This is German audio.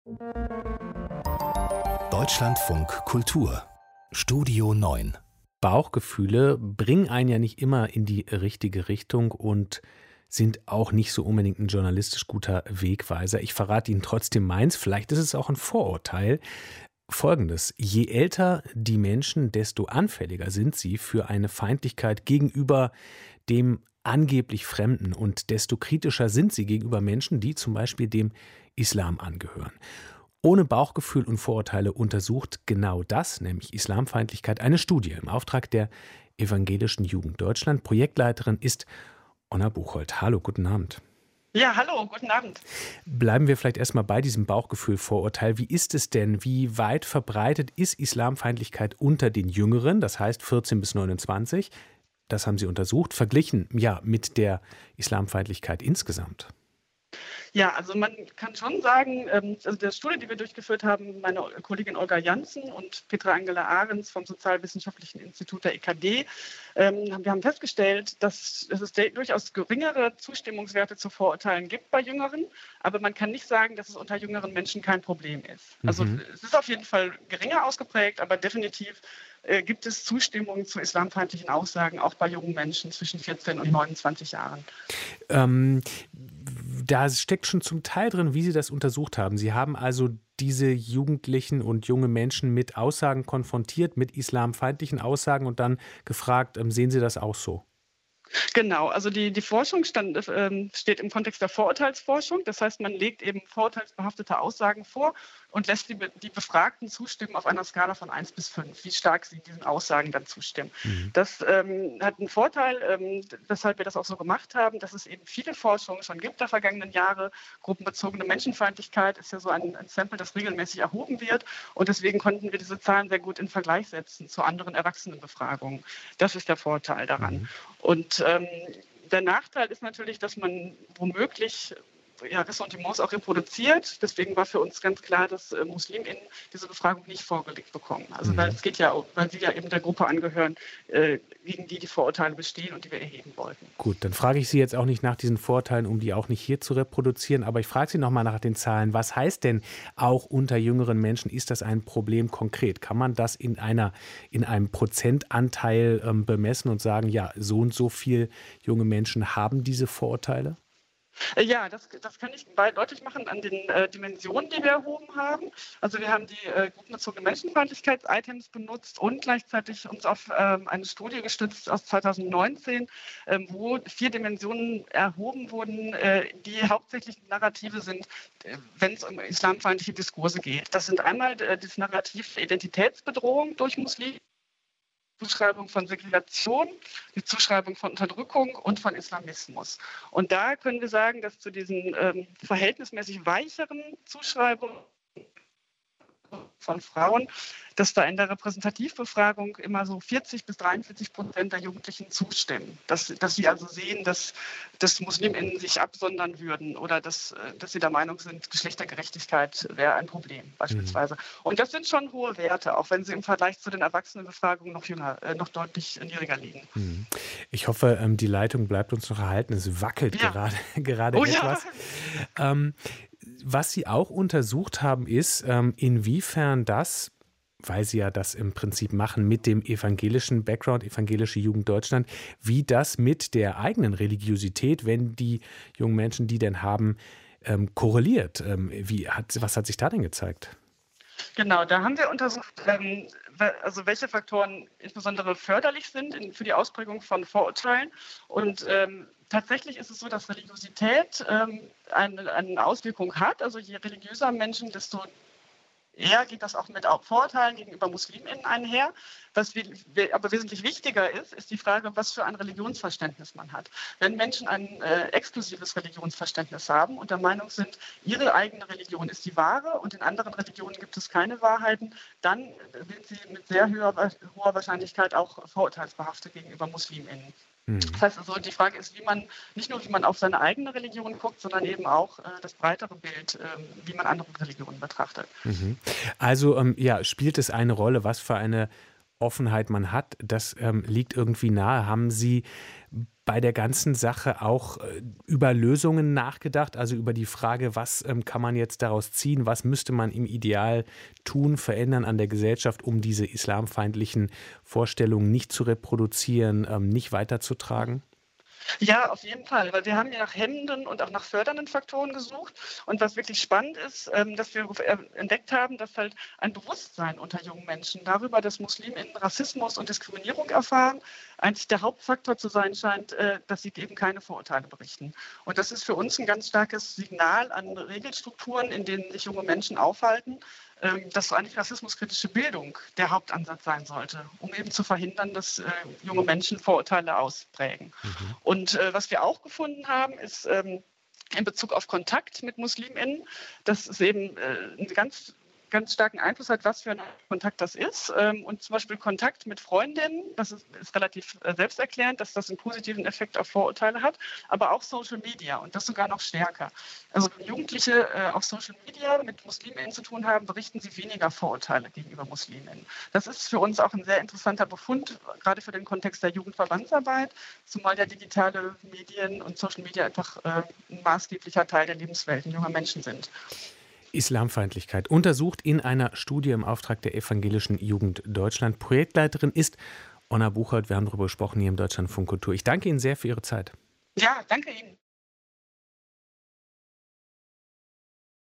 Deutschlandfunk Kultur Studio 9. Bauchgefühle bringen einen ja nicht immer in die richtige Richtung und sind auch nicht so unbedingt ein journalistisch guter Wegweiser. Ich verrate Ihnen trotzdem meins, vielleicht ist es auch ein Vorurteil. Folgendes: Je älter die Menschen, desto anfälliger sind sie für eine Feindlichkeit gegenüber dem angeblich Fremden und desto kritischer sind sie gegenüber Menschen, die zum Beispiel dem Islam angehören. Ohne Bauchgefühl und Vorurteile untersucht genau das, nämlich Islamfeindlichkeit, eine Studie im Auftrag der Evangelischen Jugend Deutschland. Projektleiterin ist Onna Buchholdt. Hallo, guten Abend. Ja, hallo, guten Abend. Bleiben wir vielleicht erstmal bei diesem Bauchgefühl-Vorurteil. Wie ist es denn? Wie weit verbreitet ist Islamfeindlichkeit unter den Jüngeren, das heißt 14 bis 29? Das haben Sie untersucht, verglichen mit der Islamfeindlichkeit insgesamt. Ja, also man kann schon sagen, also der Studie, die wir durchgeführt haben, meine Kollegin Olga Janssen und Petra Angela Ahrens vom Sozialwissenschaftlichen Institut der EKD, wir haben festgestellt, dass es durchaus geringere Zustimmungswerte zu Vorurteilen gibt bei Jüngeren, aber man kann nicht sagen, dass es unter jüngeren Menschen kein Problem ist. Also es ist auf jeden Fall geringer ausgeprägt, aber definitiv gibt es Zustimmung zu islamfeindlichen Aussagen auch bei jungen Menschen zwischen 14 und 29 Jahren. Da steckt schon zum Teil drin, wie Sie das untersucht haben. Sie haben also diese Jugendlichen und junge Menschen mit Aussagen konfrontiert, mit islamfeindlichen Aussagen und dann gefragt, sehen Sie das auch so? Genau, also die Forschung steht im Kontext der Vorurteilsforschung. Das heißt, man legt eben vorurteilsbehaftete Aussagen vor und lässt die Befragten zustimmen auf einer Skala von 1 bis 5, wie stark sie diesen Aussagen dann zustimmen. Das hat einen Vorteil, weshalb wir das auch so gemacht haben, dass es eben viele Forschungen schon gibt der vergangenen Jahre. Gruppenbezogene Menschenfeindlichkeit ist ja so ein Sample, das regelmäßig erhoben wird. Und deswegen konnten wir diese Zahlen sehr gut in Vergleich setzen zu anderen Erwachsenenbefragungen. Das ist der Vorteil daran. Und der Nachteil ist natürlich, dass man womöglich Ressentiments auch reproduziert. Deswegen war für uns ganz klar, dass MuslimInnen diese Befragung nicht vorgelegt bekommen. Also weil es geht ja auch, weil sie ja eben der Gruppe angehören, gegen die Vorurteile bestehen und die wir erheben wollten. Gut, dann frage ich Sie jetzt auch nicht nach diesen Vorurteilen, um die auch nicht hier zu reproduzieren, aber ich frage Sie nochmal nach den Zahlen. Was heißt denn auch unter jüngeren Menschen, ist das ein Problem konkret? Kann man das in einem Prozentanteil bemessen und sagen, ja, so und so viel junge Menschen haben diese Vorurteile? Ja, das kann ich deutlich machen an den Dimensionen, die wir erhoben haben. Also wir haben die gruppenbezogene Menschenfeindlichkeits-Items benutzt und gleichzeitig uns auf eine Studie gestützt aus 2019, wo 4 Dimensionen erhoben wurden, die hauptsächlich Narrative sind, wenn es um islamfeindliche Diskurse geht. Das sind einmal das Narrativ Identitätsbedrohung durch Muslime, Zuschreibung von Segregation, die Zuschreibung von Unterdrückung und von Islamismus. Und da können wir sagen, dass zu diesen verhältnismäßig weicheren Zuschreibungen von Frauen, dass da in der Repräsentativbefragung immer so 40-43% der Jugendlichen zustimmen. Dass sie also sehen, dass MuslimInnen sich absondern würden oder dass sie der Meinung sind, Geschlechtergerechtigkeit wäre ein Problem beispielsweise. Und das sind schon hohe Werte, auch wenn sie im Vergleich zu den Erwachsenenbefragungen noch deutlich niedriger liegen. Ich hoffe, die Leitung bleibt uns noch erhalten. Es wackelt gerade etwas. Ja. Was Sie auch untersucht haben, ist, inwiefern das, weil Sie ja das im Prinzip machen mit dem evangelischen Background, Evangelische Jugend Deutschland, wie das mit der eigenen Religiosität, wenn die jungen Menschen die denn haben, korreliert. Was hat sich da denn gezeigt? Genau, da haben wir untersucht, also welche Faktoren insbesondere förderlich sind für die Ausprägung von Vorurteilen. Und tatsächlich ist es so, dass Religiosität eine Auswirkung hat. Also je religiöser Menschen, desto eher geht das auch mit Vorurteilen gegenüber MuslimInnen einher. Was aber wesentlich wichtiger ist die Frage, was für ein Religionsverständnis man hat. Wenn Menschen ein exklusives Religionsverständnis haben und der Meinung sind, ihre eigene Religion ist die wahre und in anderen Religionen gibt es keine Wahrheiten, dann sind sie mit sehr hoher Wahrscheinlichkeit auch vorurteilsbehaftet gegenüber MuslimInnen. Das heißt also, die Frage ist, nicht nur wie man auf seine eigene Religion guckt, sondern eben auch das breitere Bild, wie man andere Religionen betrachtet. Also spielt es eine Rolle, was für eine Offenheit man hat? Das liegt irgendwie nahe. Haben Sie bei der ganzen Sache auch über Lösungen nachgedacht, also über die Frage, was kann man jetzt daraus ziehen, was müsste man im Ideal tun, verändern an der Gesellschaft, um diese islamfeindlichen Vorstellungen nicht zu reproduzieren, nicht weiterzutragen? Ja, auf jeden Fall, weil wir haben ja nach hemmenden und auch nach fördernden Faktoren gesucht. Und was wirklich spannend ist, dass wir entdeckt haben, dass halt ein Bewusstsein unter jungen Menschen darüber, dass MuslimInnen Rassismus und Diskriminierung erfahren, eigentlich der Hauptfaktor zu sein scheint, dass sie eben keine Vorurteile berichten. Und das ist für uns ein ganz starkes Signal an Regelstrukturen, in denen sich junge Menschen aufhalten, dass so eigentlich rassismuskritische Bildung der Hauptansatz sein sollte, um eben zu verhindern, dass junge Menschen Vorurteile ausprägen. Und was wir auch gefunden haben, ist in Bezug auf Kontakt mit MuslimInnen, dass es eben einen ganz starken Einfluss hat, was für ein Kontakt das ist. Und zum Beispiel Kontakt mit Freundinnen, das ist relativ selbsterklärend, dass das einen positiven Effekt auf Vorurteile hat, aber auch Social Media und das sogar noch stärker. Also wenn Jugendliche auf Social Media mit MuslimInnen zu tun haben, berichten sie weniger Vorurteile gegenüber MuslimInnen. Das ist für uns auch ein sehr interessanter Befund, gerade für den Kontext der Jugendverbandsarbeit, zumal ja digitale Medien und Social Media einfach ein maßgeblicher Teil der Lebenswelten junger Menschen sind. Islamfeindlichkeit untersucht in einer Studie im Auftrag der Evangelischen Jugend Deutschland. Projektleiterin ist Onna Buchholdt. Wir haben darüber gesprochen hier im Deutschlandfunk Kultur. Ich danke Ihnen sehr für Ihre Zeit. Ja, danke Ihnen.